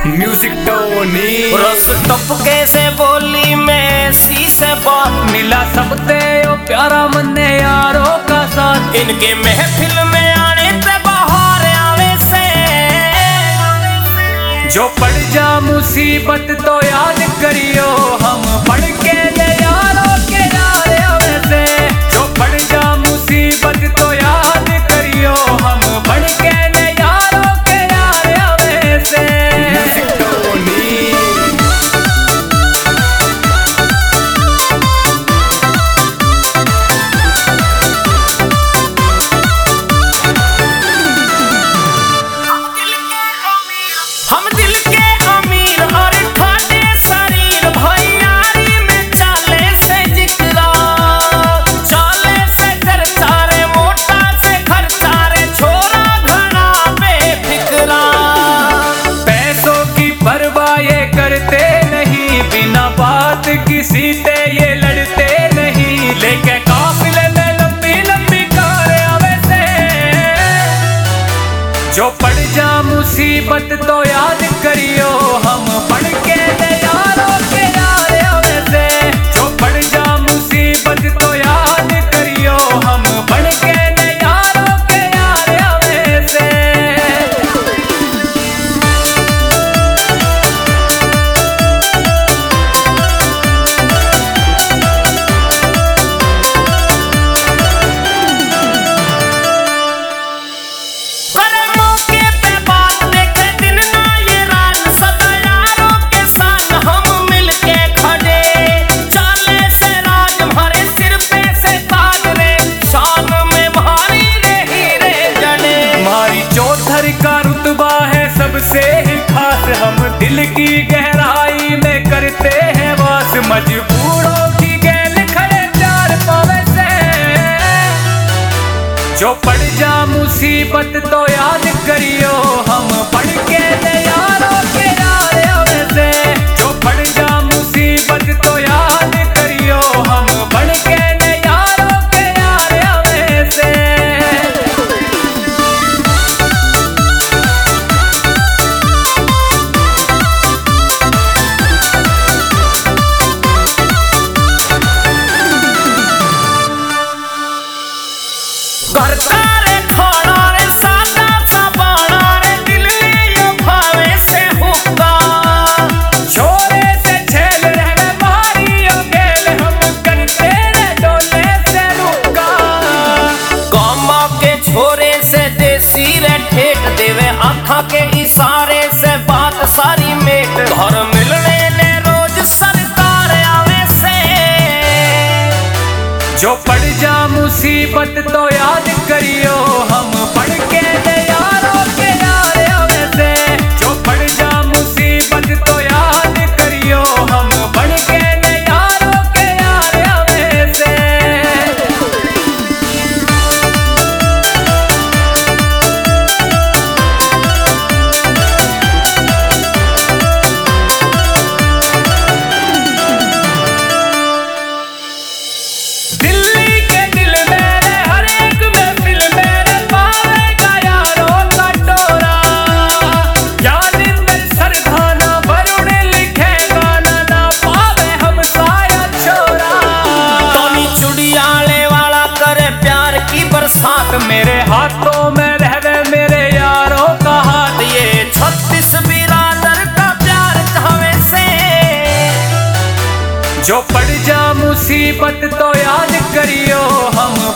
Music Tony रस टपके से बोली में सी से बात मिला सबते ओ प्यारा मन्ने यारों का साथ। इनके महफिल में आने पे बाहर आवे से जो पड़ जा मुसीबत तो याद करियो हम पढ़ के ले यारों के यार आवे से। जो पड़ जा मुसीबत तो याद करियो हम पढ़ के ले यारों के यार आवे से। म्यूजिक टोनी हम दिल के अमीर और ठाटे शरीर भैयारी में चाले से जिकरा चाले से खर्चा रे मोटा से खर्चा रे छोरा घड़ा बेफिक्रा। पैसों की परवाह ये करते नहीं, बिना बात किसी से ये लड़ते नहीं, लेके काफिले में लंबी लंबी कार आवे से। जो पड़ जा मुसीबत तो याद करियो हम पढ़ के ले यारों के यार आवे से। जो पड़ जा मुसीबत तो याद करियो हम पढ़ के ले यारों के यार आवे से। करमों के पे बात देखे दिन ना ये रात सदा यारों के साथ हम मिलके खड़े चाले से राज हमारे सिर पे से ताज रे शान में भारी रे हीरे जड़े। हमारी चौधर का रुतबा है सबसे ही खास, हम दिल की गहराई में करते हैं वास। मजबूरों की गैल खड़े प्यार पावे से। जो पड़ जा मुसीबत तो याद करियो हम पढ़ के ले यारों के यार आवे से। जो पड़ जा मुसीबत तो याद करियो हम पढ़ के ले यारों के यार आवे से। घर तारे खाना रे सादा सा बाना रे दिल यो भावे से हुक्का छोरे से छेल रहे मारियो गेल हम करते रे डोले से रुका। गामा के छोरे से देसी रे ठेठ देवे आँखा के इशारे से बात सारी मेट। घर मिलने ले रोज सरकार आवे से। जो पड़ जा मुसीबत तो याद करियो हम पढ़ के ले यारों के यार आवे से। जो पड़ जा मुसीबत तो याद करियो हम पढ़ के ले यारों के यार आवे से। दिल्ली के दिल मेरे हर एक महफिल मेरे पावेगा यारों का टोरा। यादिंदर सरधाना वरुण लिखे गाना ना पावे हम साया छोरा। टोनी चुड़ियाले वाला करे प्यार की बरसात मेरे हाथों में रहवे मेरे यारों का हाथ। ये 36 बिरादर का प्यार चावे से। जो पड़ जा मुसीबत तो याद करियो हम